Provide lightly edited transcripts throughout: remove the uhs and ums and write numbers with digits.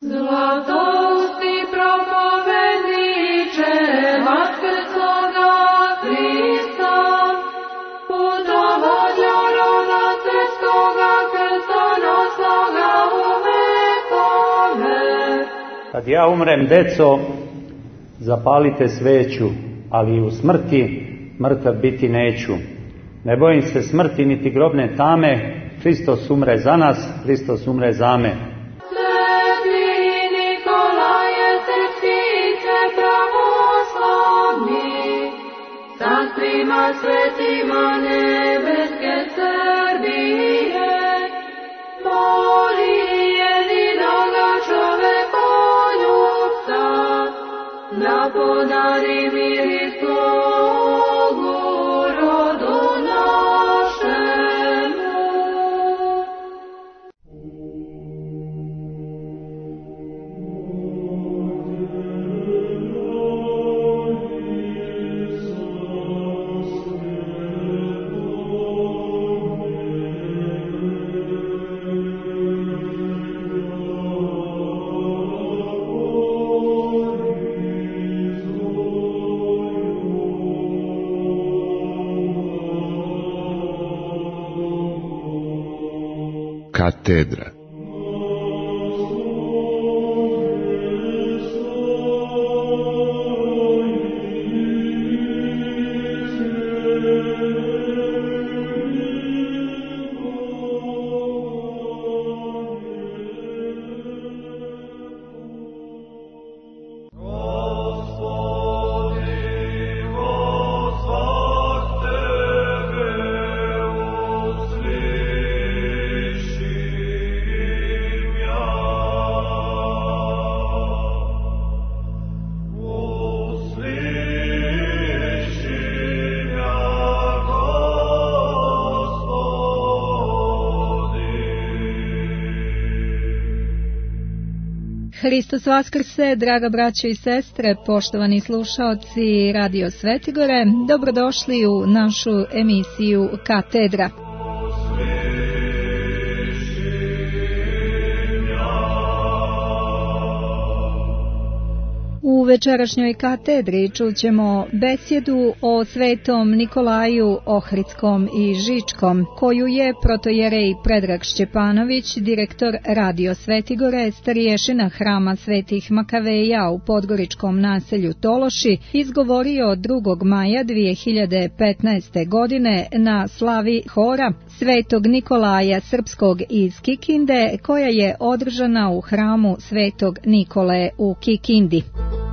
Zlatosti propovjedniče vaskrsoga Hrista, putovođo roda svjetskoga krstonosnoga u vekove. Kad ja umrem, deco, zapalite sveću, ali u smrti mrtav biti neću. Ne bojim se smrti niti grobne tame, Hristos umre za nas, Hristos umre za me. Sveti Nikolaje, srpskice pravoslavni, sanstvima svetima nebeske Srbije, moli jedinoga čovekoljubca, da podari mir i slogu rodu našemu. Katedra. Hristos vaskrse, draga braćo i sestre, poštovani slušaoci Radio Svetigore, dobrodošli u našu emisiju Katedra. U večerašnjoj katedri čućemo besjedu o svetom Nikolaju Ohridskom i Žičkom, koju je protojerej Predrag Šćepanović, direktor Radio Svetigore, starješina hrama svetih Makaveja u podgoričkom naselju Tološi, izgovorio 2. maja 2015. godine na slavi hora svetog Nikolaja Srpskog iz Kikinde, koja je održana u hramu svetog Nikole u Kikindi.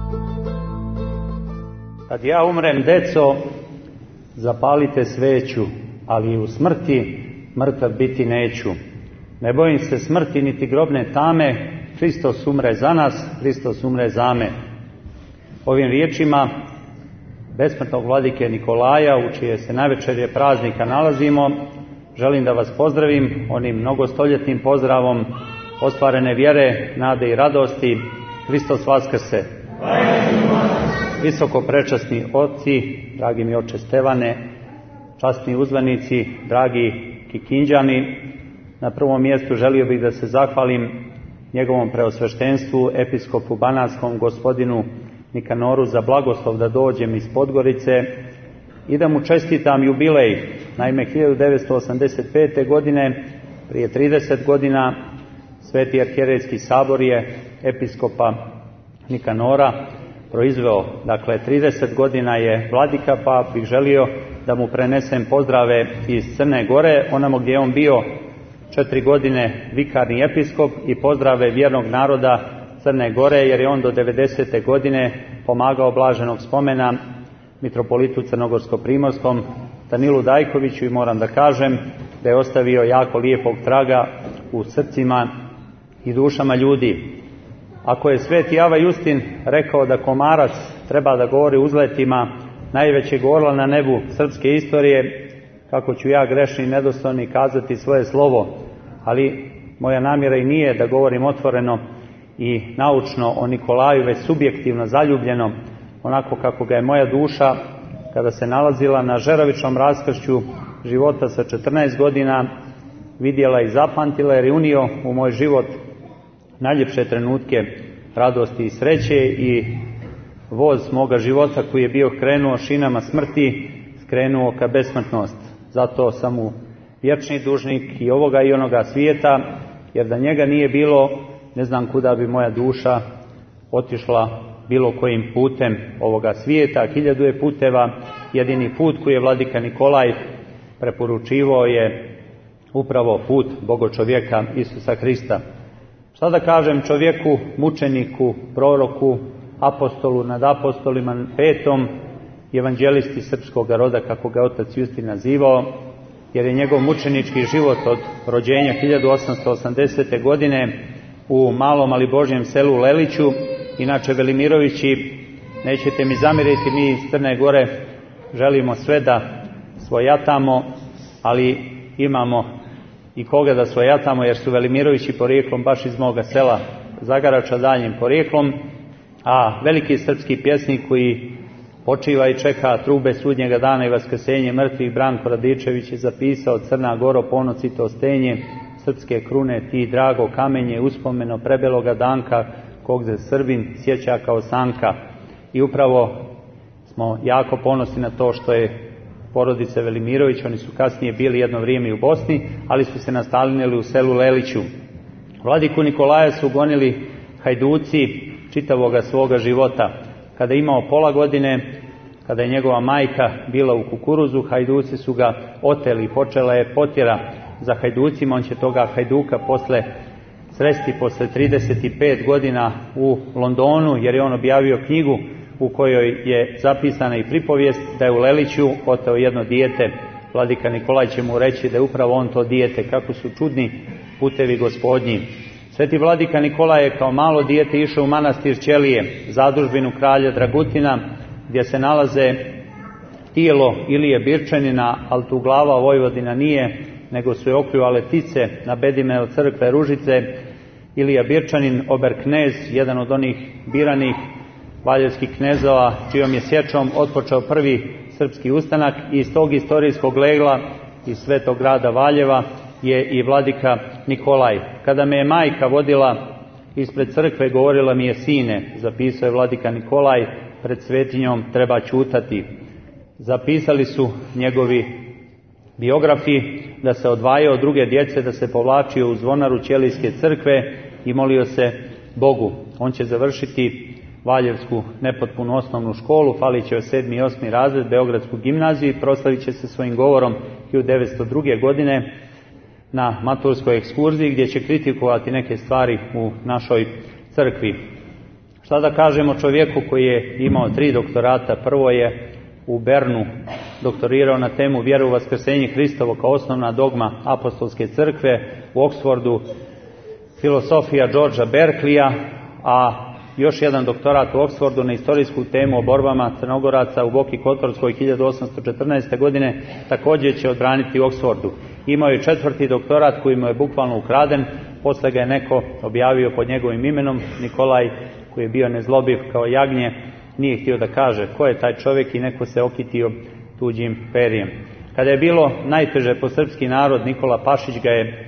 Kad ja umrem, deco, zapalite sveću, ali u smrti mrtav biti neću. Ne bojim se smrti niti grobne tame, Hristos umre za nas, Hristos umre za me. Ovim riječima besmrtnog vladike Nikolaja, u čije se navečerje praznika nalazimo, želim da vas pozdravim onim mnogostoljetnim pozdravom ostvarene vjere, nade i radosti. Hristos vaskrse! Visoko prečasni oci, dragi mi oče Stevane, časni uzvanici, dragi Kikinđani, na prvom mjestu želio bih da se zahvalim njegovom preosveštenstvu, episkopu banatskom gospodinu Nikanoru, za blagoslov da dođem iz Podgorice i da mu čestitam jubilej. Naime, 1985. godine, prije 30 godina, Sveti arhijerejski sabor je episkopa Nikanora proizveo. Dakle, 30 godina je vladika, pa bih želio da mu prenesem pozdrave iz Crne Gore, onamo gdje je on bio 4 godine vikarni episkop, i pozdrave vjernog naroda Crne Gore, jer je on do 90. godine pomagao blaženog spomena mitropolitu crnogorsko-primorskom Danilu Dajkoviću, i moram da kažem da je ostavio jako lijepog traga u srcima i dušama ljudi. Ako je sveti Ava Justin rekao da komarac treba da govori uzletima najvećeg orla na nebu srpske istorije, kako ću ja, grešni i nedostojni, kazati svoje slovo. Ali moja namjera i nije da govorim otvoreno i naučno o Nikolaju, već subjektivno, zaljubljeno, onako kako ga je moja duša, kada se nalazila na žeravičnom raskršću života sa 14 godina, vidjela i zapamtila, jer je unio u moj život najljepše trenutke radosti i sreće i voz moga života koji je bio krenuo šinama smrti, skrenuo ka besmrtnost. Zato sam mu vječni dužnik i ovoga i onoga svijeta, jer da njega nije bilo, ne znam kuda bi moja duša otišla bilo kojim putem ovoga svijeta. 1000 je puteva, jedini put koji je vladika Nikolaj preporučivao je upravo put Bogočovjeka Isusa Hrista. Šta da kažem čovjeku, mučeniku, proroku, apostolu nad apostolima, petom evanđelisti srpskog roda, kako ga otac Justin nazivao, jer je njegov mučenički život od rođenja 1880. godine u malom ali Božjem selu Leliću. Inače, Velimirovići, nećete mi zamjeriti, mi iz Crne Gore želimo sve da svojatamo, ali imamo i koga da svojatamo, jer su Velimirovići porijeklom baš iz moga sela Zagarača, daljnjim porijeklom, a veliki srpski pjesnik koji počiva i čeka trube sudnjega dana i vaskrsenje mrtvih, Branko Radičević, je zapisao: Crna Goro, ponocito stenje, srpske krune ti drago kamenje, uspomeno prebeloga danka, kog se Srbin sjeća kao sanka. I upravo smo jako ponosni na to što je porodice Velimirović, oni su kasnije bili jedno vrijeme i u Bosni, ali su se nastanili u selu Leliću. Vladiku Nikolaja su gonili hajduci čitavoga svoga života. Kada je imao pola godine, kada je njegova majka bila u kukuruzu, hajduci su ga oteli, počela je potjera za hajducima. On će toga hajduka sresti posle 35 godina u Londonu, jer je on objavio knjigu u kojoj je zapisana i pripovijest da je u Leliću oteo jedno dijete. Vladika Nikolaj će mu reći da je upravo on to dijete. Kako su čudni putevi Gospodnji. Sveti vladika Nikolaj je kao malo dijete išao u manastir Ćelije, zadužbinu kralja Dragutina, gdje se nalaze tijelo Ilije Birčanina, ali tu glava Vojvodina nije, nego su je okljuvale ptice na bedime od crkve Ružice. Ilija Birčanin, oberknez, jedan od onih biranih valjevskih knezova, čijom je sječom otpočeo prvi srpski ustanak, i iz tog istorijskog legla iz svetog grada Valjeva je i vladika Nikolaj. Kada me je majka vodila ispred crkve, govorila mi je: sine, zapisao je vladika Nikolaj, pred svetinjom treba ćutati. Zapisali su njegovi biografi da se odvajao od druge djece, da se povlačio u zvonaru Ćelijske crkve i molio se Bogu. On će završiti Valjevsku nepotpunu osnovnu školu, falit će o 7. i 8. razred, Beogradsku gimnaziju i proslavit će se svojim govorom 1902. godine na maturskoj ekskurziji, gdje će kritikovati neke stvari u našoj crkvi. Šta da kažemo čovjeku koji je imao 3 doktorata? Prvo je u Bernu doktorirao na temu vjeru u vaskrsenje Hristovo kao osnovna dogma apostolske crkve, u Oksfordu filosofija Georgea Berkeleya, a još jedan doktorat u Oksfordu na istorijsku temu o borbama Crnogoraca u Boki Kotorskoj 1814. godine također će odbraniti u Oksfordu. Imao je 4. doktorat koji mu je bukvalno ukraden, posle ga je neko objavio pod njegovim imenom. Nikolaj, koji je bio nezlobiv kao jagnje, nije htio da kaže ko je taj čovjek i neko se okitio tuđim perjem. Kada je bilo najteže po srpski narod, Nikola Pašić ga je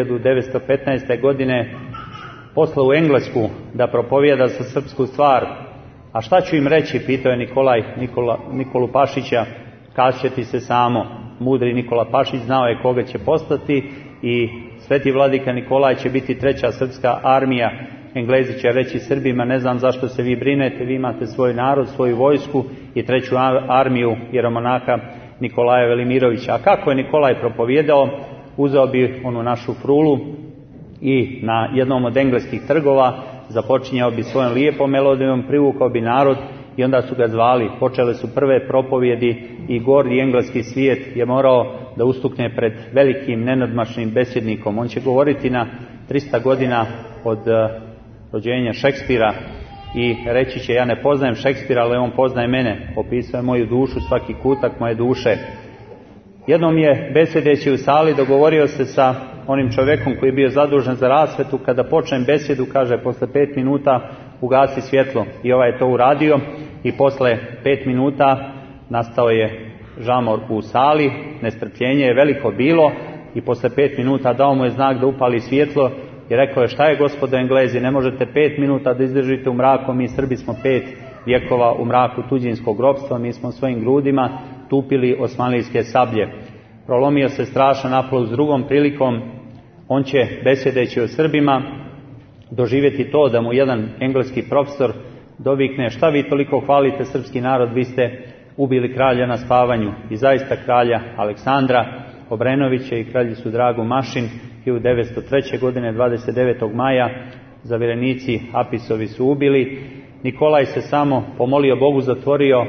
1915. godine poslao u Englesku da propovijeda za srpsku stvar. A šta ću im reći, pitao je Nikolaj Nikolu Pašića, kazat će ti se samo. Mudri Nikola Pašić znao je koga će postati i sveti vladika Nikolaj će biti 3. srpska armija. Englezi će reći Srbima: ne znam zašto se vi brinete, vi imate svoj narod, svoju vojsku i 3. armiju jeromonaha Nikolaja Velimirovića. A kako je Nikolaj propovijedao? Uzeo bi onu našu frulu i na jednom od engleskih trgova započinjao bi svojom lijepom melodijom, privukao bi narod i onda su ga zvali. Počele su prve propovjedi i gordi engleski svijet je morao da ustukne pred velikim nenadmašnim besjednikom. On će govoriti na 300 godina od rođenja Šekspira i reći će: ja ne poznajem Šekspira, ali on poznaje mene. Opisao je moju dušu, svaki kutak moje duše. Jednom je, besjedeći u sali, dogovorio se sa onim čovjekom koji je bio zadužen za rasvetu: kada počnem besjedu, kaže, posle 5 minuta ugasi svjetlo. I ovaj je to uradio i posle 5 minuta nastao je žamor u sali, nestrpljenje je veliko bilo i posle 5 minuta dao mu je znak da upali svjetlo i rekao je: šta je, gospodo Englezi, ne možete 5 minuta da izdržite u mraku, mi Srbi smo 5 vjekova u mraku tuđinskog ropstva, mi smo svojim grudima tupili osmanlijske sablje. Prolomio se strašan aplauz. Drugom prilikom on će, besjedeći o Srbima, doživjeti to da mu jedan engleski profesor dovikne: šta vi toliko hvalite srpski narod, vi ste ubili kralja na spavanju. I zaista kralja Aleksandra Obrenovića i kraljicu Dragu Mašin 1903. godine 29. maja zavirenici Apisovi su ubili. Nikolaj se samo pomolio Bogu, zatvorio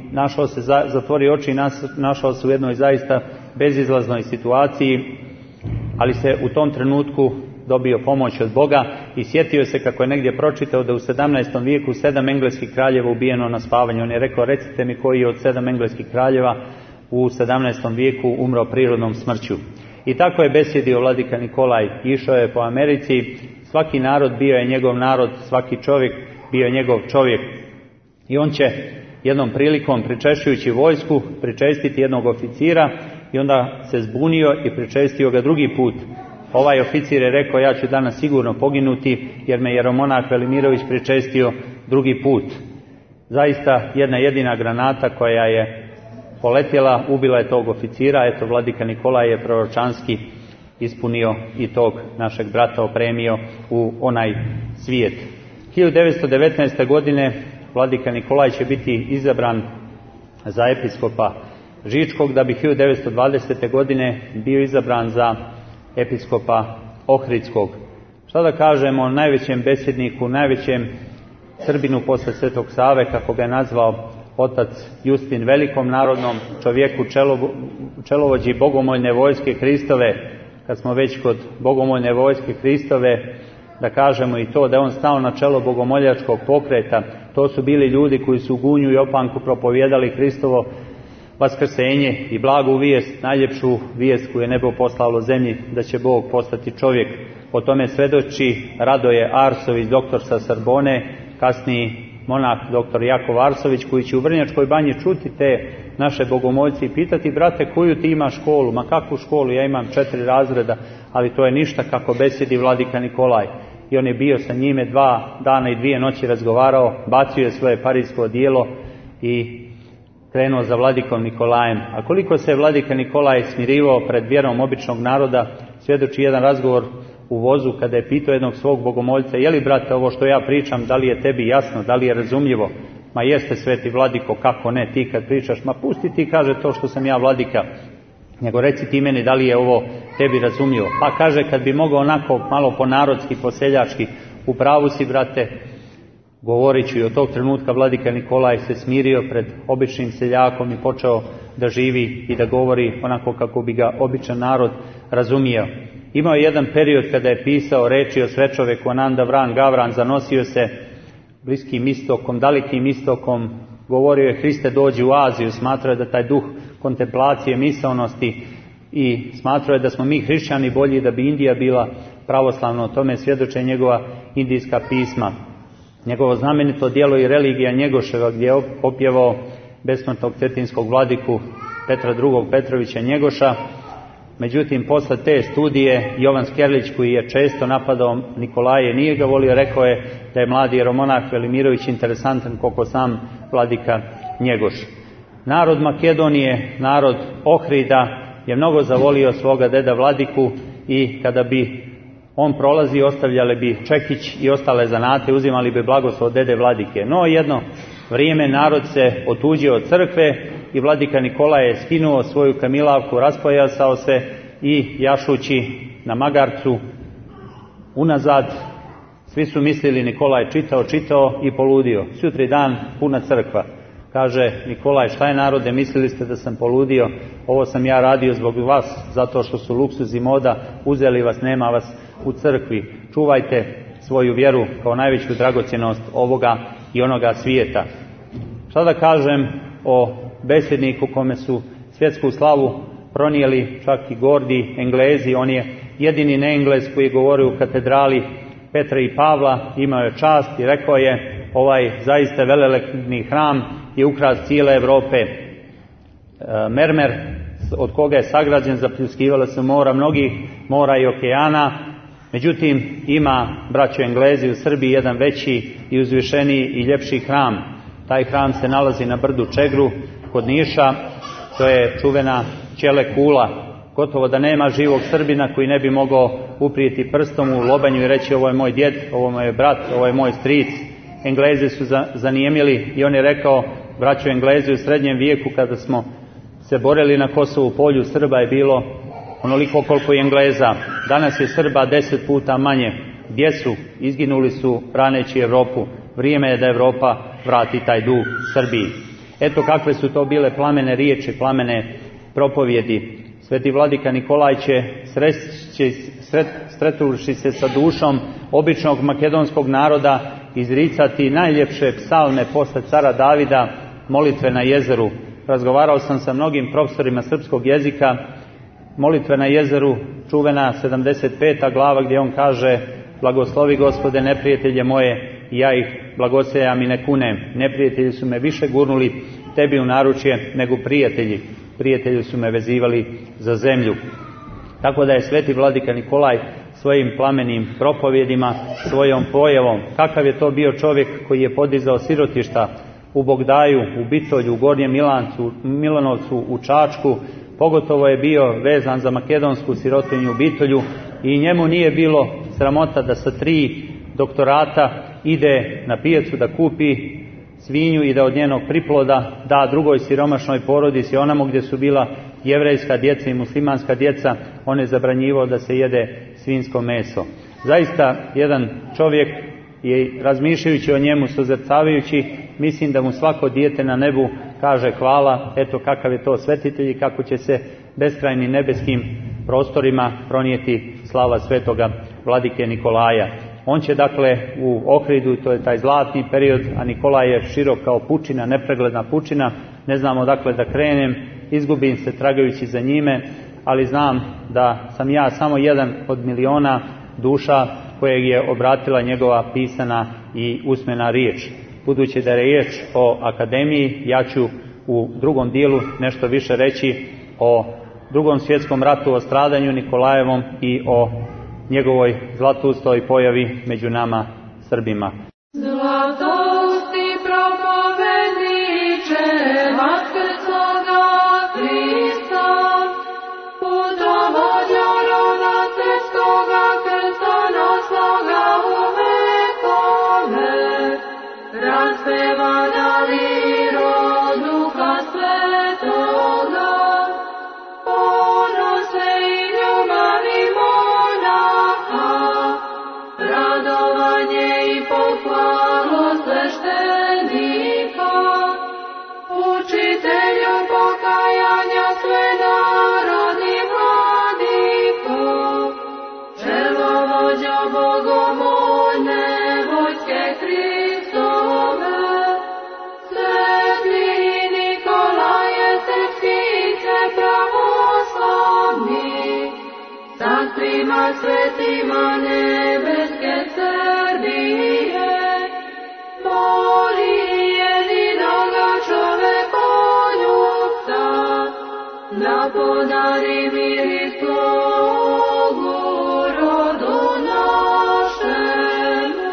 oči i našao se u jednoj zaista bezizlaznoj situaciji, ali se u tom trenutku dobio pomoć od Boga i sjetio se kako je negdje pročitao da u 17. vijeku 7 engleskih kraljeva ubijeno na spavanju. On je rekao: recite mi koji je od 7 engleskih kraljeva u 17. vijeku umro prirodnom smrću. I tako je besjedio vladika Nikolaj. Išao je po Americi, svaki narod bio je njegov narod, svaki čovjek bio je njegov čovjek. I on će jednom prilikom, pričešćujući vojsku, pričestiti jednog oficira i onda se zbunio i pričestio ga drugi put. Ovaj oficir je rekao: ja ću danas sigurno poginuti jer me jeromonah Velimirović pričestio drugi put. Zaista jedna jedina granata koja je poletjela ubila je tog oficira. Eto, vladika Nikolaj je proročanski ispunio i tog našeg brata opremio u onaj svijet. 1919. godine vladika Nikolaj će biti izabran za episkopa Žičkog, da bi 1920. godine bio izabran za episkopa Ohridskog. Šta da kažemo o najvećem besjedniku, najvećem Srbinu posle Svetog Save, kako ga je nazvao otac Justin, velikom narodnom čovjeku, čelovođi bogomoljne vojske Hristove. Kad smo već kod bogomoljne vojske Hristove, da kažemo i to da je on stao na čelo bogomoljačkog pokreta. To su bili ljudi koji su u Gunju i Opanku propovijedali Hristovo vaskrsenje i blagu vijest, najljepšu vijest koju je nebo poslalo zemlji, da će Bog postati čovjek. O tome svedoči Radoje Arsović, doktor sa Sorbone, kasniji monah doktor Jakov Arsović, koji će u Vrnjačkoj banji čuti te naše bogomoljci i pitati: brate, koju ti imaš školu? Ma kakvu školu? Ja imam 4 razreda, ali to je ništa kako besjedi vladika Nikolaj. I on je bio sa njime 2 dana i 2 noći razgovarao, bacio je svoje parijsko odijelo i krenuo za vladikom Nikolajem. A koliko se vladika Nikolaj smirivao pred vjerom običnog naroda, svjedoči jedan razgovor u vozu kada je pitao jednog svog bogomoljca: je li, brate, ovo što ja pričam, da li je tebi jasno, da li je razumljivo? Ma jeste, sveti vladiko, kako ne, ti kad pričaš, ma pusti ti, kaže, to što sam ja vladika, nego reci ti meni da li je ovo tebi razumljivo. Pa kaže, kad bi mogao onako malo po narodski, po seljački, u pravu si, brate. Govorit ću, i od tog trenutka vladika Nikolaj se smirio pred običnim seljakom i počeo da živi i da govori onako kako bi ga običan narod razumio. Imao je jedan period kada je pisao reči o svečoveku Ananda Vran Gavran, zanosio se Bliskim istokom, dalekim istokom, govorio je: Hriste, dođi u Aziju. Smatrao je da taj duh kontemplacije, misaonosti, i smatrao je da smo mi hrišćani bolji, da bi Indija bila pravoslavna. O tome svjedoče njegova indijska pisma. Njegovo znamenito djelo i religija Njegoševa, gdje je opjevao besmrtnog cetinskog vladiku Petra II. Petrovića Njegoša. Međutim, posle te studije Jovan Skerlić, koji je često napadao Nikolaje, nije ga volio, rekao je da je mladi jeromonah Velimirović interesantan koliko sam vladika Njegoš. Narod Makedonije, narod Ohrida je mnogo zavolio svoga deda vladiku i kada bi on prolazi, ostavljali bi čekić i ostale zanate, uzimali bi blagoslov dede vladike. No jedno vrijeme narod se otuđio od crkve i vladika Nikolaj je skinuo svoju kamilavku, raspojasao se i jašući na magarcu unazad, svi su mislili Nikolaj čitao i poludio. Sutri dan puna crkva. Kaže Nikolaj: šta je narode, mislili ste da sam poludio? Ovo sam ja radio zbog vas, zato što su luksuz i moda uzeli vas, nema vas u crkvi. Čuvajte svoju vjeru kao najveću dragocjenost ovoga i onoga svijeta. Šta da kažem o besjedniku kome su svjetsku slavu pronijeli čak i gordi Englezi? On je jedini ne-Englez koji je govorio u katedrali Petra i Pavla, imao je čast i rekao je: ovaj zaista velelepni hram je ukras cijele Europe. Mermer od koga je sagrađen, zapljuskivalo se mora, mnogih mora i okeana, Međutim, ima, braćo Englezi, u Srbiji jedan veći i uzvišeniji i ljepši hram. Taj hram se nalazi na brdu Čegru kod Niša, to je čuvena Ćele kula. Gotovo da nema živog Srbina koji ne bi mogao uprijeti prstom u lobanju i reći ovo je moj djed, ovo je moj brat, ovo je moj stric. Englezi su zanijemili i on je rekao, braćo Englezi, u srednjem vijeku kada smo se borili na Kosovu polju, Srba je bilo onoliko koliko i Engleza. Danas je Srba 10 puta manje. Gdje su? Izginuli su braneći Evropu. Vrijeme je da Evropa vrati taj dug Srbiji. Eto kakve su to bile plamene riječi, plamene propovjedi. Sveti vladika Nikolaj će sretnuši se sa dušom običnog makedonskog naroda izricati najljepše psalme posle cara Davida, molitve na jezeru. Razgovarao sam sa mnogim profesorima srpskog jezika. Molitve na jezeru, čuvena 75. glava gdje on kaže: blagoslovi Gospode neprijatelje moje, i ja ih blagosejam i ne kunem. Neprijatelji su me više gurnuli tebi u naručje nego prijatelji. Prijatelji su me vezivali za zemlju. Tako da je sveti vladika Nikolaj svojim plamenim propovjedima, svojom pojavom, kakav je to bio čovjek koji je podizao sirotišta u Bogdaju, u Bitolju, u Gornjem Milanovcu, u Čačku, pogotovo je bio vezan za makedonsku sirotinju u Bitolju i njemu nije bilo sramota da sa 3 doktorata ide na pijacu da kupi svinju i da od njenog priploda da drugoj siromašnoj porodici, onamo gdje su bila jevrejska djeca i muslimanska djeca, on je zabranjivao da se jede svinjsko meso. Zaista jedan čovjek, i razmišljajući o njemu, sozrcavajući, mislim da mu svako dijete na nebu kaže hvala, eto kakav je to svetitelj i kako će se beskrajnim nebeskim prostorima pronijeti slava svetoga vladike Nikolaja. On će dakle u Ohridu, to je taj zlatni period, a Nikolaj je širok kao pučina, nepregledna pučina, ne znam odakle da krenem, izgubim se tragajući za njime, ali znam da sam ja samo jedan od miliona duša kojeg je obratila njegova pisana i usmena riječ. Budući da je riječ o akademiji, ja ću u drugom dijelu nešto više reći o Drugom svjetskom ratu, o stradanju Nikolajevom i o njegovoj zlatoustoj pojavi među nama Srbima. Zlatosti propovedniče vaskrsloga Hrista, putovođa roda srpskoga, krstonosloga u vekove, raspevana liro Duha Svetoga, ponose i ljubavi monaha, radovanje i pohvalu sveštenika, učitelju pokajanja sve narodi vladiko, čelovođo bogovoljne vojske Hristove, Sveti Nikolaje srpskice pravoslavni, sanctvima svetima nebeske Srbije, moli jedinoga čovekoljubca, da podari mir i slogu rodu našemu.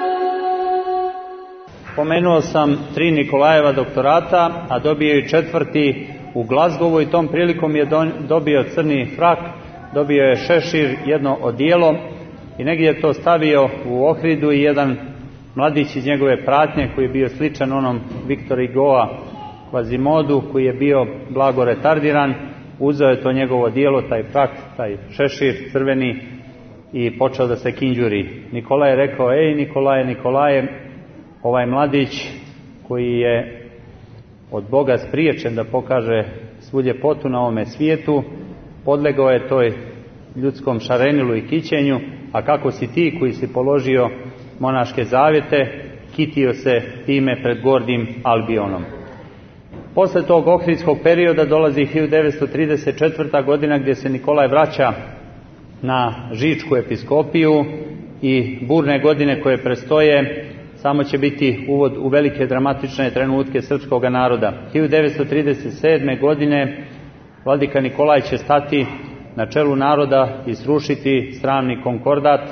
Pomenuo sam 3 Nikolajeva doktorata, a dobio i 4. u Glazgovu i tom prilikom je dobio crni frak, dobio je šešir, jedno odijelo i negdje je to stavio u Ohridu i jedan mladić iz njegove pratnje koji je bio sličan onom Viktor Hugoa Quasimodu koji je bio blago retardiran, uzeo je to njegovo odijelo, taj frak, taj šešir crveni i počeo da se kinđuri. Nikolaj je rekao: ej Nikolaje, ovaj mladić koji je od Boga spriječen da pokaže svu ljepotu na ovome svijetu, podlegao je toj ljudskom šarenilu i kićenju, a kako si ti koji si položio monaške zavjete, kitio se time pred gordim Albionom. Posle tog ohridskog perioda dolazi 1934. godina gdje se Nikolaj vraća na Žičku episkopiju i burne godine koje prestoje samo će biti uvod u velike dramatične trenutke srpskog naroda. 1937. godine vladika Nikolaj će stati na čelu naroda i srušiti sramni konkordat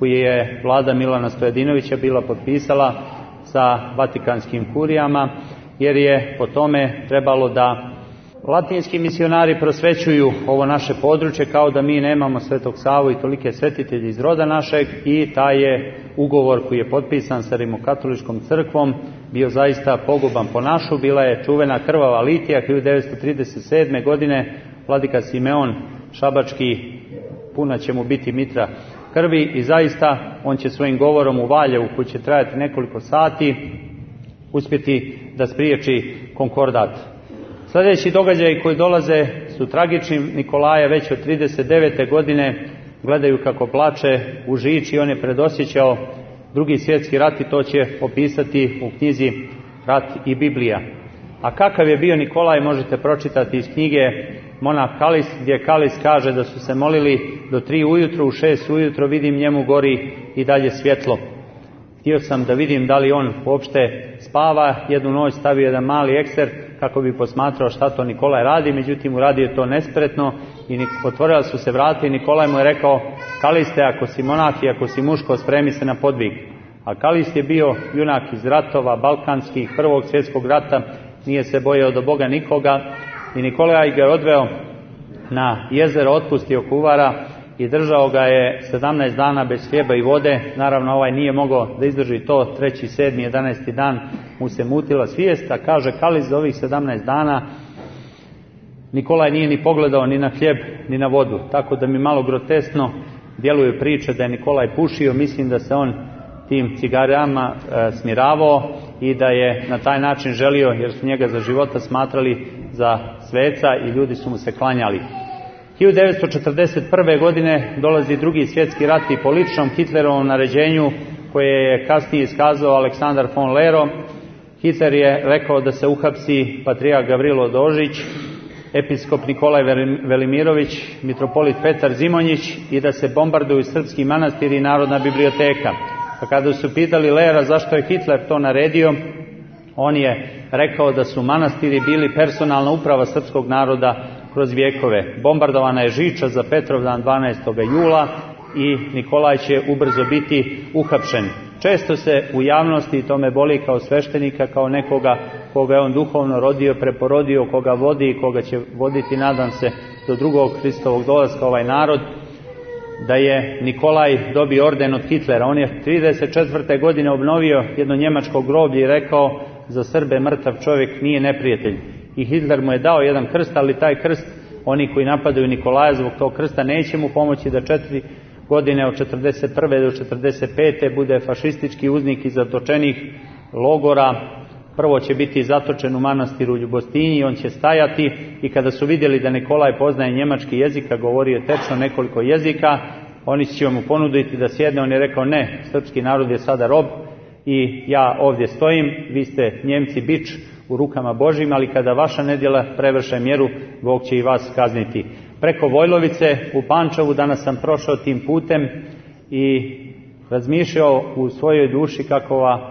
koji je vlada Milana Stojadinovića bila potpisala sa Vatikanskim kurijama, jer je po tome trebalo da latinski misionari prosvećuju ovo naše područje, kao da mi nemamo Svetog Savu i tolike svetitelji iz roda našeg, i taj je ugovor koji je potpisan sa Rimokatoličkom crkvom bio zaista poguban po našu. Bila je čuvena krvava litija 1937. godine, vladika Simeon Šabački, puna će mu biti mitra krvi, i zaista on će svojim govorom u Valjevu, koji će trajati nekoliko sati, uspjeti da spriječi konkordat. Sljedeći događaji koji dolaze su tragični. Nikolaja već od 39. godine gledaju kako plače u žiči, on je predosjećao Drugi svjetski rat i to će opisati u knjizi Rat i Biblija. A kakav je bio Nikolaj možete pročitati iz knjige Monah Kalis, gdje Kalis kaže da su se molili do 3 ujutro, u 6 ujutro vidim njemu gori i dalje svjetlo. Htio sam da vidim da li on uopšte spava, jednu noć stavio jedan mali ekser kako bi posmatrao šta to Nikolaj radi, međutim uradio je to nespretno i otvorila su se vrata i Nikolaj mu je rekao: Kaliste, ako si monah i ako si muško, spremi se na podvig. A Kalist je bio junak iz ratova balkanskih, Prvog svjetskog rata, nije se bojao do Boga nikoga, i Nikolaj ga je odveo na jezero, otpustio kuvara i držao ga je 17 dana bez hljeba i vode. Naravno, ovaj nije mogao da izdrži to, 3., 7., 11. dan mu se mutila svijest, a kaže Kalist za ovih 17 dana Nikolaj nije ni pogledao ni na hljeb ni na vodu, tako da mi malo groteskno djeluju priče da je Nikolaj pušio. Mislim da se on tim cigarama smiravao i da je na taj način želio, jer su njega za života smatrali za sveca i ljudi su mu se klanjali. 1941. godine dolazi Drugi svjetski rat i po ličnom Hitlerovom naređenju, koje je kasnije iskazao Aleksandar von Lero, Hitler je rekao da se uhapsi patrijarh Gavrilo Dožić, episkop Nikolaj Velimirović, mitropolit Petar Zimonjić i da se bombarduju srpski manastiri i Narodna biblioteka. Pa kada su pitali Lera zašto je Hitler to naredio, on je rekao da su manastiri bili personalna uprava srpskog naroda kroz vjekove. Bombardovana je Žiča za Petrovdan 12. jula i Nikolaj će ubrzo biti uhapšen. Često se u javnosti, i to me boli kao sveštenika, kao nekoga koga je on duhovno rodio, preporodio, koga vodi i koga će voditi, nadam se, do drugog Hristovog dolaska ovaj narod, da je Nikolaj dobio orden od Hitlera. On je 1934. godine obnovio jedno njemačko groblje i rekao: za Srbe mrtav čovjek nije neprijatelj. I Hitler mu je dao jedan krst, ali taj krst, oni koji napadaju Nikolaja zbog tog krsta, neće mu pomoći da 4 godine od 1941. do 1945. bude fašistički uznik iz zatočenih logora. Prvo će biti zatočen u manastiru u Ljubostinji, on će stajati, i kada su vidjeli da Nikolaj poznaje njemački jezik, a govorio je tečno nekoliko jezika, oni će mu ponuditi da sjedne. On je rekao: ne, srpski narod je sada rob i ja ovdje stojim, vi ste Njemci bič u rukama Božjim, ali kada vaša nedjela prevrše mjeru, Bog će i vas kazniti. Preko Vojlovice u Pančevu danas sam prošao tim putem i razmišljao u svojoj duši kako ova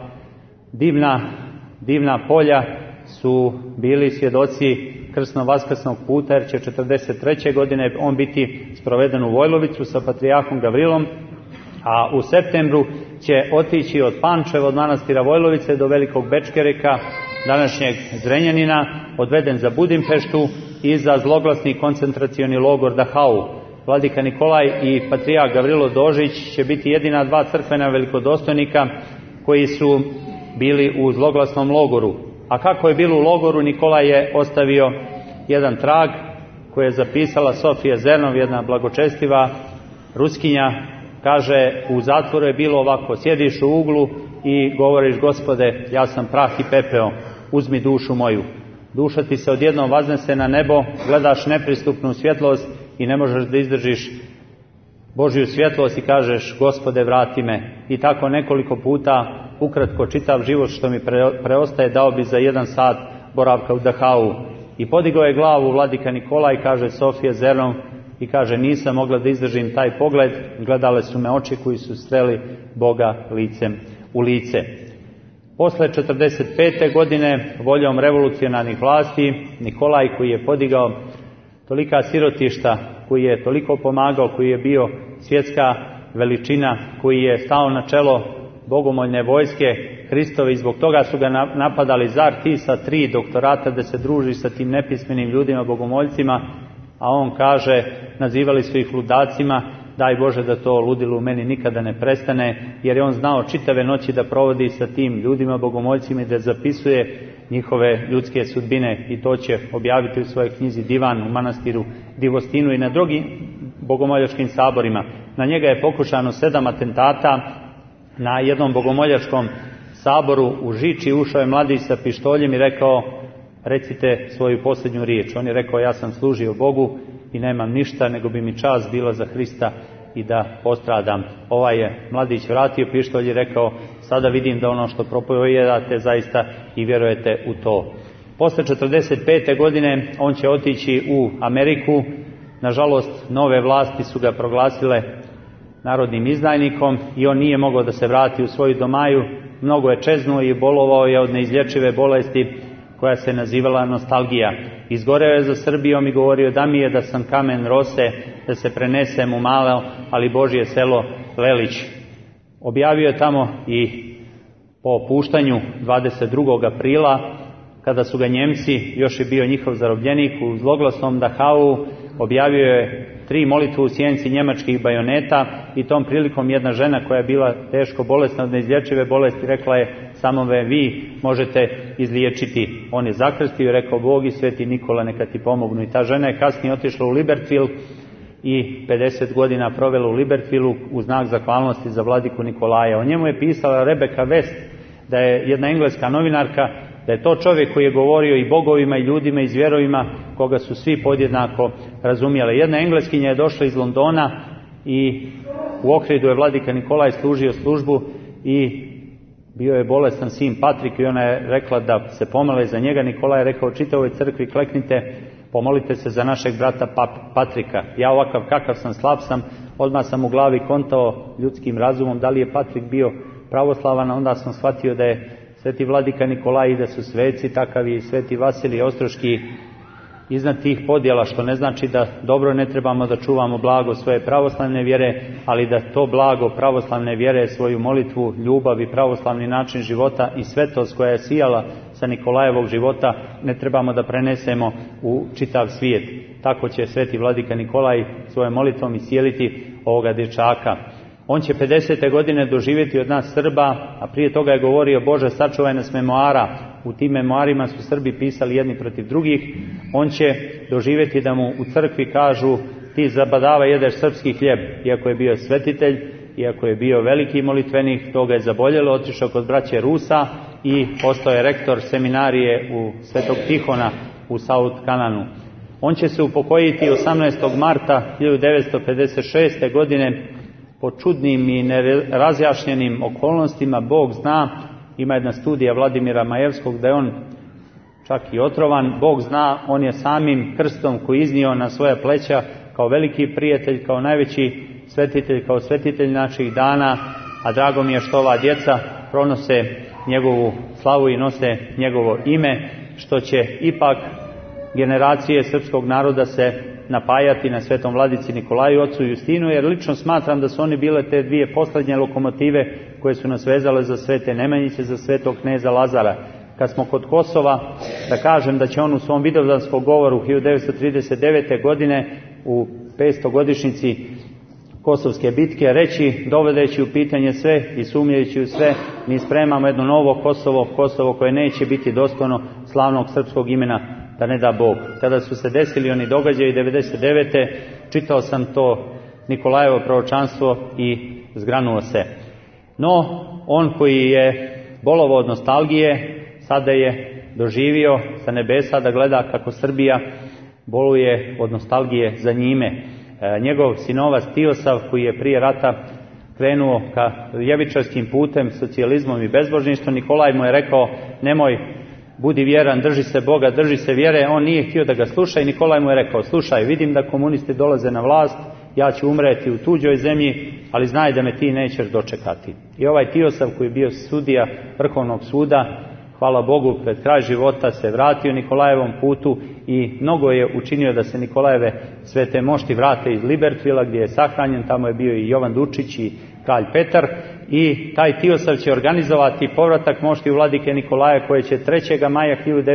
divna polja su bili svjedoci krsno-vaskrsnog puta, jer će 1943. godine on biti sproveden u Vojlovicu sa patrijarhom Gavrilom, a u septembru će otići od Pančeva, od manastira Vojlovice do Velikog Bečkereka, današnjeg Zrenjanina, odveden za Budimpeštu i za zloglasni koncentracioni logor Dachau. Vladika Nikolaj i patrijarh Gavrilo Dožić će biti jedina dva crkvena velikodostojnika koji su bili u zloglasnom logoru. A kako je bilo u logoru, Nikolaj je ostavio jedan trag koji je zapisala Sofija Zernov, jedna blagočestiva Ruskinja. Kaže, u zatvoru je bilo ovako: sjediš u uglu i govoriš: Gospode, ja sam prah i pepeo, uzmi dušu moju. Duša ti se odjednom vaznese na nebo, gledaš nepristupnu svjetlost i ne možeš da izdržiš Božju svjetlost i kažeš: Gospode, vrati me. I tako nekoliko puta, ukratko čitav život što mi preostaje dao bi za 1 sat boravka u Dachau. I podigao je glavu vladika Nikolaj, kaže Sofija Zernov, i kaže: nisam mogla da izdržim taj pogled, gledale su me oči koji su sreli Boga licem u lice. Posle 1945. godine, voljom revolucionarnih vlasti, Nikolaj, koji je podigao tolika sirotišta, koji je toliko pomagao, koji je bio svjetska veličina, koji je stao na čelo bogomoljne vojske Hristove i zbog toga su ga napadali: zar ti sa 3 doktorata da se druži sa tim nepismenim ljudima, bogomoljcima? A on kaže, nazivali su ih ludacima, daj Bože da to ludilo u meni nikada ne prestane, jer je on znao čitave noći da provodi sa tim ljudima, bogomoljcima, i da zapisuje njihove ljudske sudbine, i to će objaviti u svojoj knjizi Divan u manastiru Divostinu i na drugim bogomoljačkim saborima. Na njega je pokušano 7 atentata. Na jednom bogomoljačkom saboru u Žiči ušao je mladić sa pištoljem i rekao: recite svoju posljednju riječ. On je rekao: ja sam služio Bogu i nemam ništa, nego bi mi čast bila za Hrista i da postradam. Ovaj je mladić vratio pištolj i rekao: sada vidim da ono što propovijedate zaista i vjerujete u to. Posle 45. godine on će otići u Ameriku. Nažalost, nove vlasti su ga proglasile narodnim izdajnikom i on nije mogao da se vrati u svoju domaju. Mnogo je čeznuo i bolovao je od neizlječive bolesti koja se nazivala nostalgija. Izgoreo je za Srbijom i govorio: da mi je da sam kamen Rose, da se prenesem u malo, ali Božje selo Lelić. Objavio je tamo i po opuštanju 22. aprila, kada su ga Njemci, još je bio njihov zarobljenik, u zloglasnom Dachau, objavio je 3 molitve u sjenci njemačkih bajoneta, i tom prilikom jedna žena koja je bila teško bolesna od neizlječive bolesti rekla je: samo me vi možete izliječiti. On je zakrstio i rekao: Bog i Sveti Nikola neka ti pomognu. I ta žena je kasnije otišla u Libertville i 50 godina provela u Libertvillu u znak zahvalnosti za vladiku Nikolaja. O njemu je pisala Rebecca West, da je jedna engleska novinarka, da je to čovjek koji je govorio i bogovima i ljudima i zvjerovima, koga su svi podjednako razumjeli. Jedna engleskinja je došla iz Londona i u Ohridu je vladika Nikolaj služio službu i bio je bolestan sin Patrik i ona je rekla da se pomole za njega. Nikolaj je rekao: čitavoj crkvi kleknite, pomolite se za našeg brata Patrika. Ja ovakav kakav sam, slab sam, odmah sam u glavi kontao ljudskim razumom da li je Patrik bio pravoslavan, onda sam shvatio da je sveti vladika Nikolaj i da su sveci takavi i sveti Vasilij Ostroški iznad tih podjela, što ne znači da dobro ne trebamo da čuvamo blago svoje pravoslavne vjere, ali da to blago pravoslavne vjere, svoju molitvu, ljubav i pravoslavni način života i svetost koja je sijala sa Nikolajevog života ne trebamo da prenesemo u čitav svijet. Tako će sveti vladika Nikolaj svojom molitvom iscijeliti ovoga dječaka. On će 50. godine doživjeti od nas Srba, a prije toga je govorio: Bože, sačuvaj nas memoara. U tim memoarima su Srbi pisali jedni protiv drugih. On će doživjeti da mu u crkvi kažu: ti zabadava jedeš srpski hljeb. Iako je bio svetitelj, iako je bio veliki molitvenik, to ga je zaboljelo, otišao kod braće Rusa i postao je rektor seminarije u Svetog Tihona u South Kananu. On će se upokojiti 18. marta 1956. godine po čudnim i nerazjašnjenim okolnostima. Bog zna, ima jedna studija Vladimira Majevskog da je on čak i otrovan. Bog zna, on je samim krstom koji iznio na svoja pleća kao veliki prijatelj, kao najveći svetitelj, kao svetitelj naših dana, a drago mi je što ova djeca pronose njegovu slavu i nose njegovo ime, što će ipak generacije srpskog naroda se napajati na svetom vladici Nikolaju, ocu Justinu, jer lično smatram da su oni bile te dvije posljednje lokomotive koje su nas vezale za svete Nemanjiće, za svetog kneza Lazara. Kad smo kod Kosova, da kažem da će on u svom vidovdanskom govoru 1939. godine u 500. godišnjici Kosovske bitke reći, dovodeći u pitanje sve i sumnjajući u sve, mi spremamo jedno novo Kosovo, Kosovo koje neće biti dostojno slavnog srpskog imena, da ne da Bog. Kada su se desili oni događaji 99. čitao sam to Nikolajevo proročanstvo i zgranuo se. No, on koji je bolovao od nostalgije, sada je doživio sa nebesa da gleda kako Srbija boluje od nostalgije za njime. Njegov sinovac Tiosav, koji je prije rata krenuo ka ljevičarskim putem, socijalizmom i bezbožništvom, Nikolaj mu je rekao: nemoj, budi vjeran, drži se Boga, drži se vjere. On nije htio da ga sluša i Nikolaj mu je rekao: slušaj, vidim da komunisti dolaze na vlast, ja ću umreti u tuđoj zemlji, ali znaj da me ti nećeš dočekati. I ovaj Tiosav, koji je bio sudija Vrhovnog suda, hvala Bogu, pred kraj života se vratio Nikolajevom putu i mnogo je učinio da se Nikolajeve svete mošti vrate iz Libertvila gdje je sahranjen. Tamo je bio i Jovan Dučić i kralj Petar, i taj Tiosav će organizovati povratak mošti u vladike Nikolaja koje će 3. maja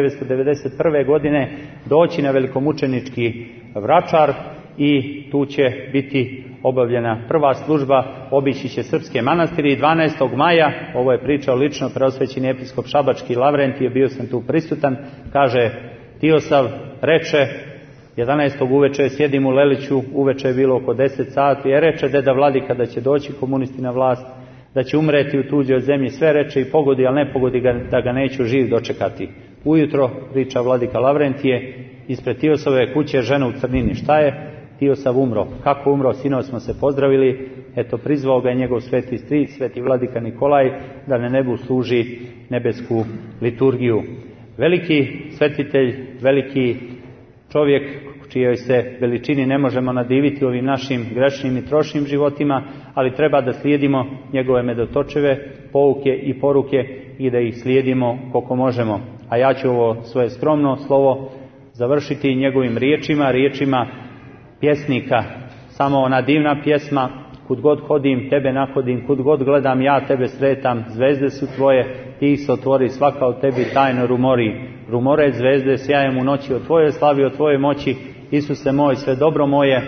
1991. godine doći na velikomučenički Vračar i tu će biti obavljena prva služba, obići će srpske manastire i 12. maja, ovo je pričao lično preosvećeni episkop Šabački Lavrentije, bio sam tu prisutan, kaže Tiosav, reče 11. uveče, sjedim u Leliću, uveče je bilo oko 10 sati, reče deda vladika da će doći komunisti na vlast, da će umreti u tuđoj zemlji, sve reče i pogodi, ali ne pogodi ga, da ga neću živ dočekati. Ujutro, priča vladika Lavrentije, ispred Tiosove kuće žena u crnini. Šta je? Tiosav umro. Kako umro? Sinoć smo se pozdravili, eto prizvao ga je njegov sveti stric, sveti vladika Nikolaj, da na nebu služi nebesku liturgiju. Veliki svetitelj, veliki čovjek čijoj se veličini ne možemo nadiviti ovim našim grešnim i trošnim životima, ali treba da slijedimo njegove medotočeve pouke i poruke i da ih slijedimo koliko možemo. A ja ću ovo svoje skromno slovo završiti njegovim riječima pjesnika. Samo ona divna pjesma, kud god hodim tebe nahodim, kud god gledam ja tebe sretam, zvezde su tvoje, ti ih se otvori, svaka od tebi tajno rumori. Rumore zvezde sjajem u noći, o tvojoj slavi, o tvojoj moći, Isuse moj, sve dobro moje,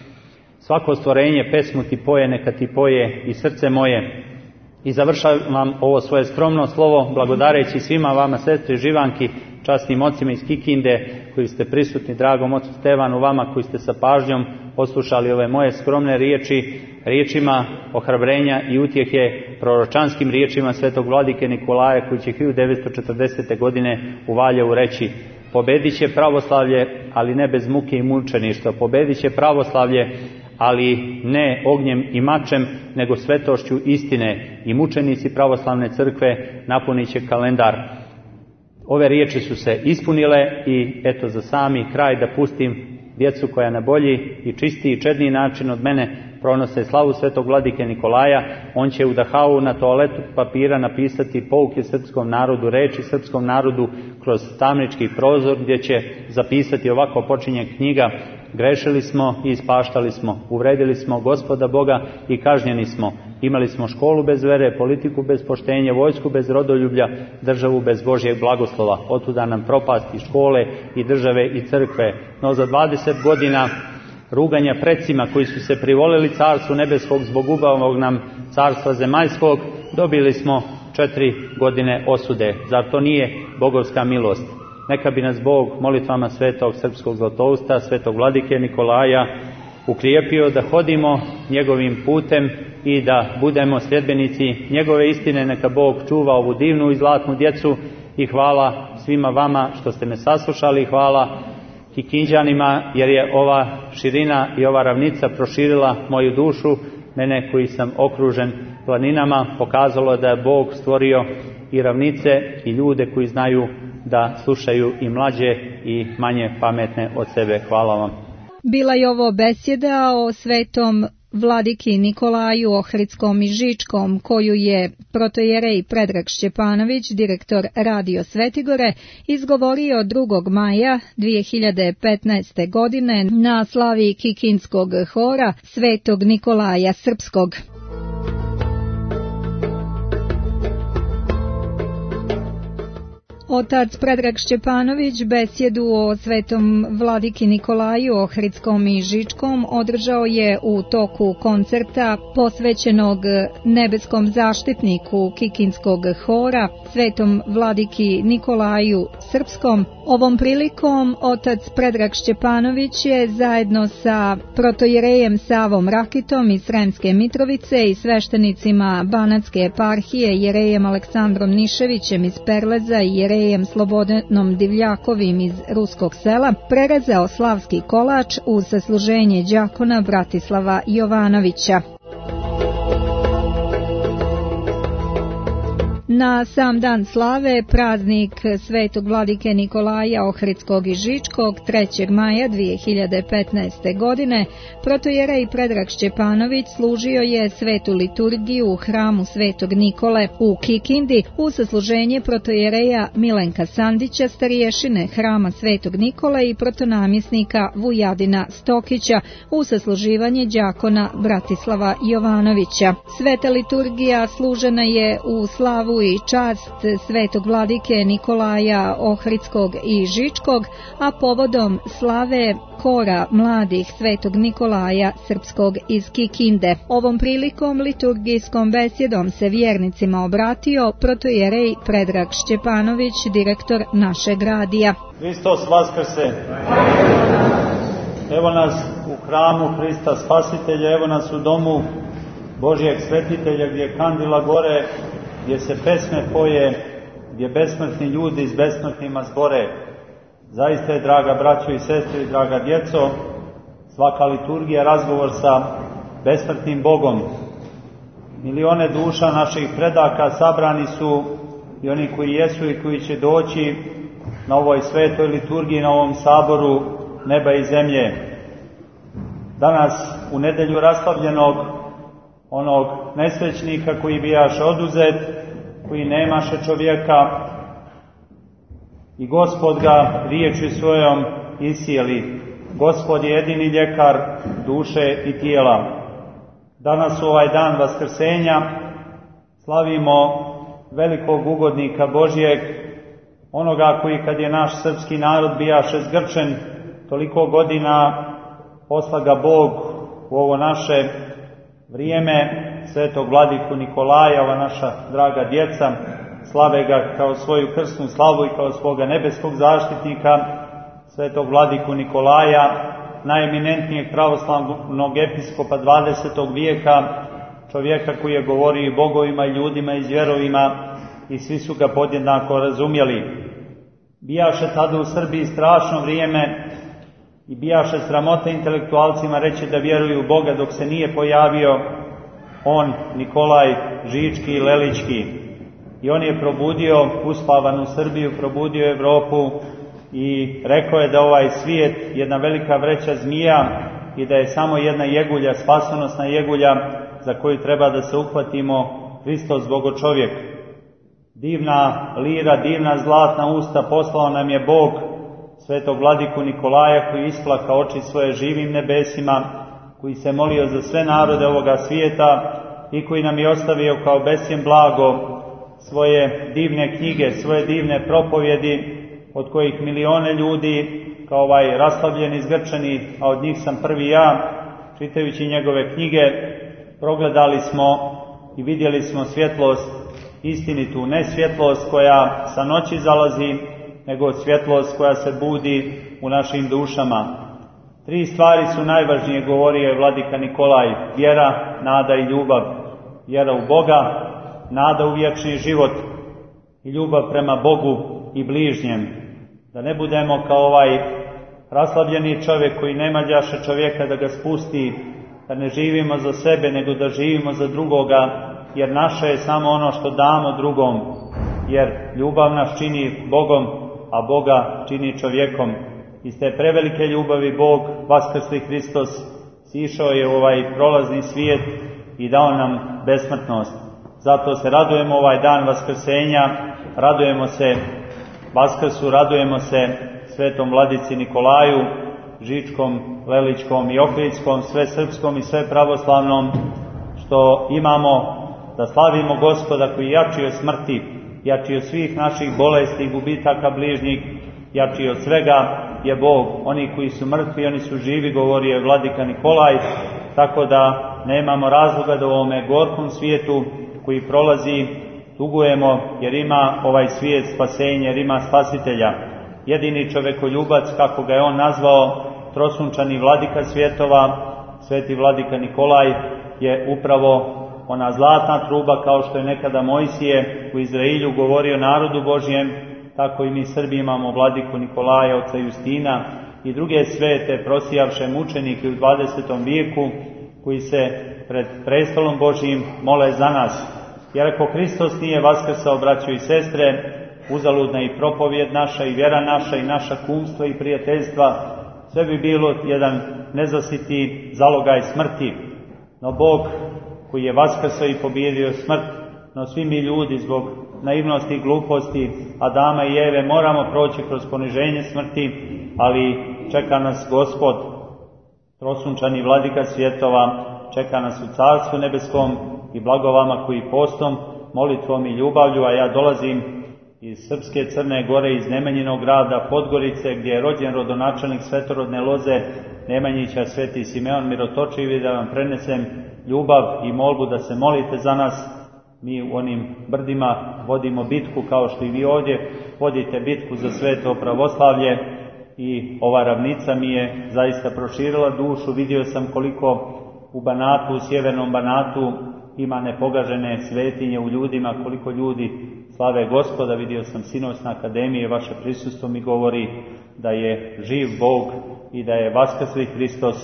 svako stvorenje pesmu ti poje, neka ti poje i srce moje. I završavam ovo svoje skromno slovo blagodareći svima vama, sestri Živanki, časnim ocima iz Kikinde koji ste prisutni, dragom ocu Stevanu, vama koji ste sa pažnjom poslušali ove moje skromne riječi, riječima ohrabrenja i utjehe, proročanskim riječima svetog vladike Nikolaja koji će 1940. godine u Valjevu reći: pobedit će pravoslavlje, ali ne bez muke i mučeništva. Pobedit će pravoslavlje, ali ne ognjem i mačem, nego svetošću istine, i mučenici pravoslavne crkve napunit će kalendar. Ove riječi su se ispunile i eto za sami kraj da pustim djecu koja na bolji i čistiji i čedniji način od mene pronose slavu svetog vladike Nikolaja. On će u Dachau na toaletu papira napisati pouke srpskom narodu, reči srpskom narodu kroz tamnički prozor, gdje će zapisati, ovako počinje knjiga: grešili smo i ispaštali smo, uvredili smo Gospoda Boga i kažnjeni smo. Imali smo školu bez vere, politiku bez poštenja, vojsku bez rodoljublja, državu bez Božjeg blagoslova. Otuda nam propasti škole i države i crkve. No za 20 godina ruganja predsima koji su se privolili carstvu nebeskog zbog ubavnog nam carstva zemaljskog, dobili smo 4 godine osude. Zar to nije bogovska milost? Neka bi nas Bog molitvama svetog srpskog zlatousta, svetog vladike Nikolaja, ukrijepio da hodimo njegovim putem i da budemo sljedbenici njegove istine. Neka Bog čuva ovu divnu i zlatnu djecu i hvala svima vama što ste me saslušali. Hvala Kikinđanima, jer je ova širina i ova ravnica proširila moju dušu, mene koji sam okružen planinama. Pokazalo da je Bog stvorio i ravnice i ljude koji znaju da slušaju i mlađe i manje pametne od sebe. Hvala vam. Bila je ovo besjeda o svetom vladiki Nikolaju Ohridskom i Žičkom, koju je protojerej Predrag Šćepanović, direktor Radio Svetigore, izgovorio 2. maja 2015. godine na slavi Kikinskog hora Svetog Nikolaja Srpskog. Otac Predrag Šćepanović besjedu o svetom vladiki Nikolaju Ohridskom i Žičkom održao je u toku koncerta posvećenog nebeskom zaštitniku Kikinskog hora, svetom vladiki Nikolaju Srpskom. Ovom prilikom otac Predrag Šćepanović je zajedno sa protojerejem Savom Rakitom iz Sremske Mitrovice i sveštenicima Banatske eparhije, jerejem Aleksandrom Niševićem iz Perleza i jerejem Slobodanom Divljakovim iz Ruskog Sela prerezao slavski kolač uz sasluženje đakona Bratislava Na sam dan slave, praznik Svetog vladike Nikolaja Ohridskog i Žičkog, 3. maja 2015. godine, protojerej Predrag Šćepanović služio je svetu liturgiju u hramu Svetog Nikole u Kikindi u sasluženje protojereja Milenka Sandića, starješine hrama Svetog Nikole i protonamjesnika Vujadina Stokića u sasluživanje đakona Bratislava Jovanovića. Sveta liturgija služena je u slavu i čast Svetog vladike Nikolaja Ohridskog i Žičkog, a povodom slave kora mladih Svetog Nikolaja Srpskog iz Kikinde. Ovom prilikom liturgijskom besjedom se vjernicima obratio protojerej Predrag Šćepanović, direktor našeg radija. Hristos vaskrse! Evo nas u hramu Hrista Spasitelja, evo nas u domu Božijeg svetitelja gdje kandila gore, gdje se pesme poje, gdje besmrtni ljudi s besmrtnima zbore. Zaista je, draga braćo i sestre i draga djeco, svaka liturgija razgovor sa besmrtnim Bogom. Milione duša naših predaka sabrani su, i oni koji jesu i koji će doći na ovoj svetoj liturgiji, na ovom saboru neba i zemlje. Danas, u nedelju raslavljenog onog nesrećnika koji bijaše oduzet, koji nemaše čovjeka, i Gospod ga riječju svojom iscijeli. Gospod je jedini ljekar duše i tijela. Danas u ovaj dan Vaskrsenja slavimo velikog ugodnika Božijeg, onoga koji kad je naš srpski narod bijaše zgrčen toliko godina, posla ga Bog u ovo naše vrijeme, Svetog vladiku Nikolaja, ova naša draga djeca, slave ga kao svoju krsnu slavu i kao svoga nebeskog zaštitnika, Svetog vladiku Nikolaja, najeminentnijeg pravoslavnog episkopa 20. vijeka, čovjeka koji je govorio i bogovima, i ljudima, i zvjerovima, i svi su ga podjednako razumjeli. Bijaše tada u Srbiji strašno vrijeme i bijaše sramota intelektualcima reći da vjeruju u Boga dok se nije pojavio on, Nikolaj Žički i Lelički. I on je probudio uspavanu Srbiju, probudio Evropu i rekao je da ovaj svijet jedna velika vreća zmija i da je samo jedna jegulja, spasonosna jegulja za koju treba da se uhvatimo, Hristos Bogočovjek. Divna lira, divna zlatna usta poslao nam je Bog, Svetog vladiku Nikolaja, koji isplaka oči svoje živim nebesima, koji se molio za sve narode ovoga svijeta i koji nam je ostavio kao besjen blago svoje divne knjige, svoje divne propovjedi, od kojih milione ljudi, kao ovaj raslavljeni, zgrčani, a od njih sam prvi ja, čitajući njegove knjige, progledali smo i vidjeli smo svjetlost istinitu, ne svjetlost koja sa noći zalazi, nego svjetlost koja se budi u našim dušama. 3 stvari su najvažnije, govorio je vladika Nikolaj: vjera, nada i ljubav. Vjera u Boga, nada u vječni život i ljubav prema Bogu i bližnjem. Da ne budemo kao ovaj raslavljeni čovjek koji nema đaše čovjeka da ga spusti, da ne živimo za sebe, nego da živimo za drugoga, jer naše je samo ono što damo drugom, jer ljubav nas čini Bogom, a Boga čini čovjekom. Iz te prevelike ljubavi Bog, vaskrsli Hristos, sišao je u ovaj prolazni svijet i dao nam besmrtnost. Zato se radujemo ovaj dan Vaskrsenja, radujemo se Vaskrsu, radujemo se Svetom vladici Nikolaju, Žičkom, Leličkom i Ohridskom, sve srpskom i sve pravoslavnom, što imamo da slavimo Gospoda koji jači od smrti, jači od svih naših bolesti i gubitaka bližnjih, jači od svega je Bog. Oni koji su mrtvi, oni su živi, govorio je vladika Nikolaj, tako da nemamo razloga da u ovome gorkom svijetu koji prolazi tugujemo, jer ima ovaj svijet spasenje, jer ima spasitelja. Jedini čovekoljubac, kako ga je on nazvao, trosunčani vladika svjetova, sveti vladika Nikolaj, je upravo ona zlatna truba, kao što je nekada Mojsije u Izrailju govorio narodu Božjem, tako i mi Srbi imamo vladiku Nikolaja, oca Justina i druge svete prosijavše mučenike u 20. vijeku koji se pred prestolom Božjim mole za nas. Jer ako Hristos nije vaskrsao, braćo i sestre, uzaludna i propovjed naša, i vjera naša, i naša kumstva i prijateljstva, sve bi bilo jedan nezasiti zalogaj smrti. No Bog koji je vaskrsao i pobijedio smrt, no svi mi ljudi zbog naivnosti i gluposti Adama i Eve moramo proći kroz poniženje smrti, ali čeka nas Gospod, trosunčani vladika svjetova, čeka nas u Carstvu nebeskom i blago vama koji postom, molitvom i ljubavlju, a ja dolazim iz Srpske Crne Gore, iz Nemanjinog grada Podgorice, gdje je rođen rodonačelnik svetorodne loze Nemanjića, Sveti Simeon Mirotočivi, da vam prenesem ljubav i molbu da se molite za nas. Mi u onim brdima vodimo bitku, kao što i vi ovdje vodite bitku za sveto pravoslavlje, i ova ravnica mi je zaista proširila dušu. Vidio sam koliko u Banatu, u sjevernom Banatu, ima nepogažene svetinje u ljudima, koliko ljudi slave Gospoda. Vidio sam sinoć na akademiji, vaše prisustvo mi govori da je živ Bog i da je vaskrsli Hristos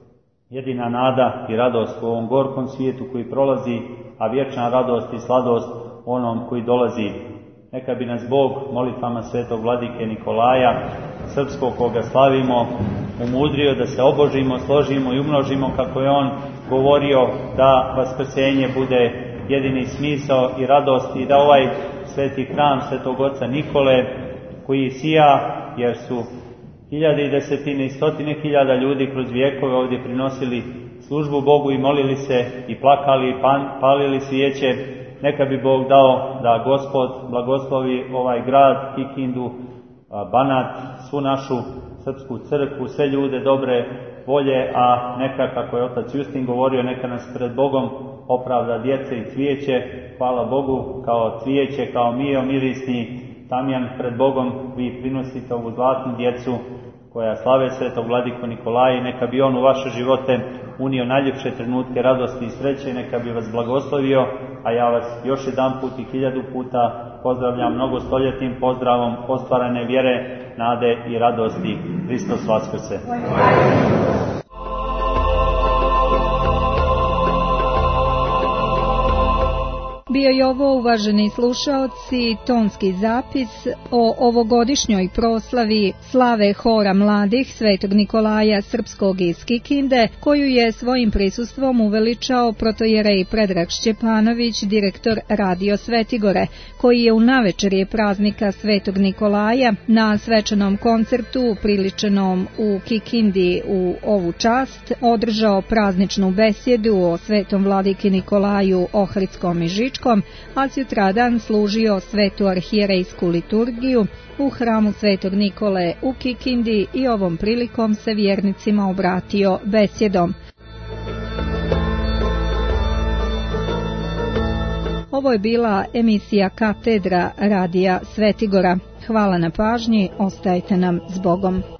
jedina nada i radost u ovom gorkom svijetu koji prolazi, a vječna radost i sladost onom koji dolazi. Neka bi nas Bog molitvama svetog vladike Nikolaja, srpskog koga slavimo, umudrio da se obožimo, složimo i umnožimo, kako je on govorio, da vaskrsenje bude jedini smisao i radost, i da ovaj sveti hram svetog oca Nikole, koji sija, jer su hiljade i desetine i stotine hiljada ljudi kroz vijekove ovdje prinosili službu Bogu i molili se i plakali i palili svijeće. Neka bi Bog dao da Gospod blagoslovi ovaj grad, Kikindu, Banat, svu našu srpsku crkvu, sve ljude dobre volje, a neka, kako je otac Justin govorio, neka nas pred Bogom opravda djece i cvijeće. Hvala Bogu, kao cvijeće, kao mio mirisni tamjan pred Bogom vi prinosite ovu zlatnu djecu koja slave svetog vladiku Nikolaja, i neka bi on u vaše živote unio najljepše trenutke radosti i sreće, neka bi vas blagoslovio, a ja vas još jedan put i 1000 puta pozdravljam mnogostoljetnim pozdravom ostvarene vjere, nade i radosti. Hristos vaskrse! Bio je ovo, uvaženi slušaoci, tonski zapis o ovogodišnjoj proslavi slave hora mladih Svetog Nikolaja Srpskog iz Kikinde, koju je svojim prisustvom uveličao protojerej Predrag Šćepanović, direktor Radio Svetigore, koji je u navečerje praznika Svetog Nikolaja na svečanom koncertu priličenom u Kikindi u ovu čast održao prazničnu besjedu o Svetom vladiki Nikolaju Ohridskom i Žičkom, a sutradan služio svetu arhijerejsku liturgiju u hramu Svetog Nikole u Kikindi i ovom prilikom se vjernicima obratio besjedom. Ovo je bila emisija Katedra Radija Svetigora. Hvala na pažnji, ostajte nam s Bogom.